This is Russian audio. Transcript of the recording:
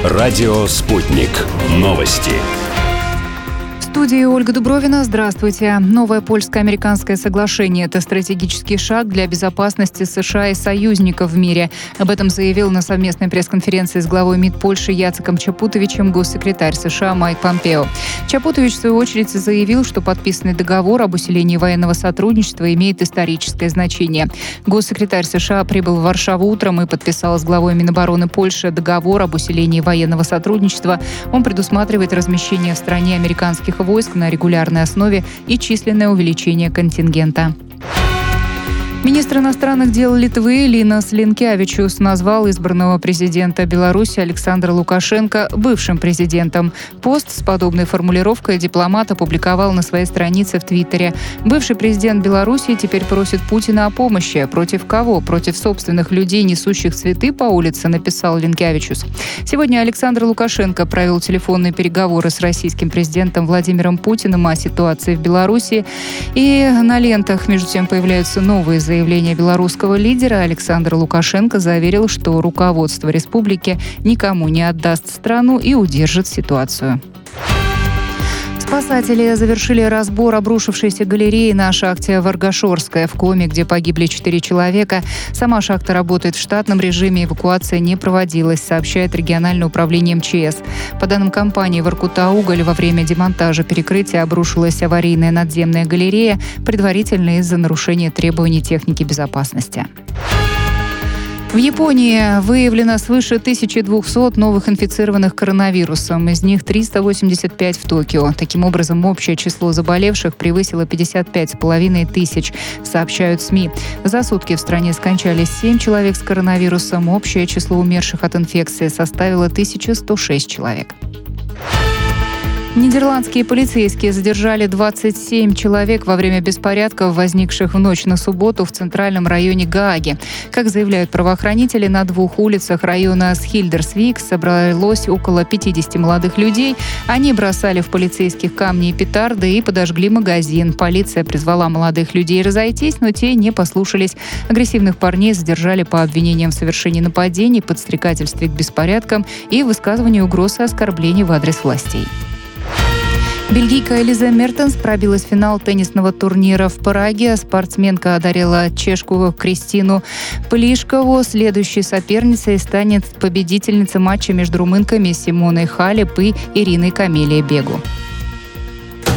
Радио «Спутник». Новости. В студии Ольга Дубровина. Здравствуйте. Новое польско-американское соглашение – это стратегический шаг для безопасности США и союзников в мире. Об этом заявил на совместной пресс-конференции с главой МИД Польши Яцеком Чапутовичем госсекретарь США Майк Помпео. Чапутович, в свою очередь, заявил, что подписанный договор об усилении военного сотрудничества имеет историческое значение. Госсекретарь США прибыл в Варшаву утром и подписал с главой Минобороны Польши договор об усилении военного сотрудничества. Он предусматривает размещение в стране американских войск на регулярной основе и численное увеличение контингента. Министр иностранных дел Литвы Линас Линкевичус назвал избранного президента Беларуси Александра Лукашенко бывшим президентом. Пост с подобной формулировкой дипломат опубликовал на своей странице в Твиттере. Бывший президент Беларуси теперь просит Путина о помощи. Против кого? Против собственных людей, несущих цветы по улице, написал Линкевичус. Сегодня Александр Лукашенко провел телефонные переговоры с российским президентом Владимиром Путиным о ситуации в Беларуси. И на лентах, между тем, появляются новые заявления белорусского лидера. Александр Лукашенко заверил, что руководство республики никому не отдаст страну и удержит ситуацию. Спасатели завершили разбор обрушившейся галереи на шахте Варгашорская в Коми, где погибли 4 человека. Сама шахта работает в штатном режиме, эвакуация не проводилась, сообщает региональное управление МЧС. По данным компании «Воркута-Уголь», во время демонтажа перекрытия обрушилась аварийная надземная галерея, предварительно из-за нарушения требований техники безопасности. В Японии выявлено свыше 1200 новых инфицированных коронавирусом, из них 385 в Токио. Таким образом, общее число заболевших превысило 55,5 тысяч, сообщают СМИ. За сутки в стране скончались 7 человек с коронавирусом, общее число умерших от инфекции составило 1106 человек. Нидерландские полицейские задержали 27 человек во время беспорядков, возникших в ночь на субботу в центральном районе Гааги. Как заявляют правоохранители, на 2 улицах района Схильдерсвик собралось около 50 молодых людей. Они бросали в полицейских камни и петарды и подожгли магазин. Полиция призвала молодых людей разойтись, но те не послушались. Агрессивных парней задержали по обвинениям в совершении нападений, подстрекательстве к беспорядкам и высказывании угроз и оскорблений в адрес властей. Бельгийка Элиза Мертенс пробилась в финал теннисного турнира в Праге. Спортсменка одарила чешку Кристину Плишкову. Следующей соперницей станет победительница матча между румынками Симоной Халеп и Ириной Камелия Бегу.